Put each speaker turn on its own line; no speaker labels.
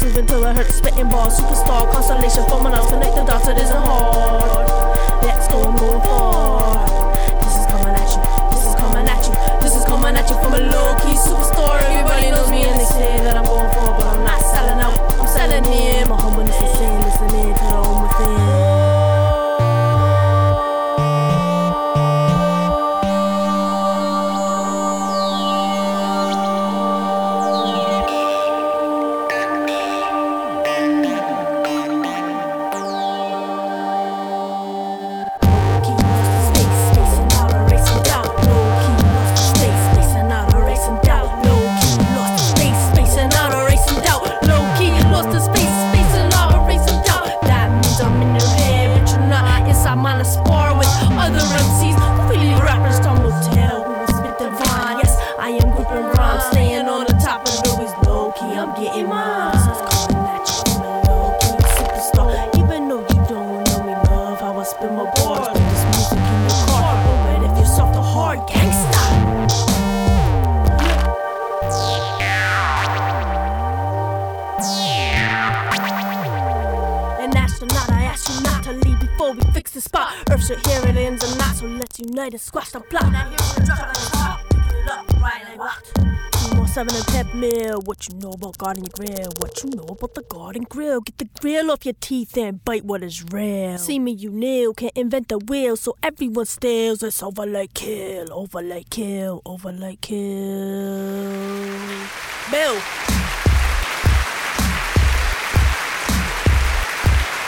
sleeping till I heard the spitting balls. Superstar constellation forming out, connect the dots, it isn't hard. Let's go, I'm going far. This is coming at you, this is coming at you, this is coming at you from a low-key superstar. Everybody knows me and they say that I'm going far, but I'm not selling out, I'm selling in. My humbleness is insane, listening to the home within. United, squash the block. Now here's the drop on the top, picking it up, right like what? 2 more 7 and 10 mil. What you know about garden grill? What you know about the garden grill? Get the grill off your teeth and bite what is real. See me, you kneel, can't invent the wheel, so everyone steals. It's over like kill, over like kill, over like kill. Bill.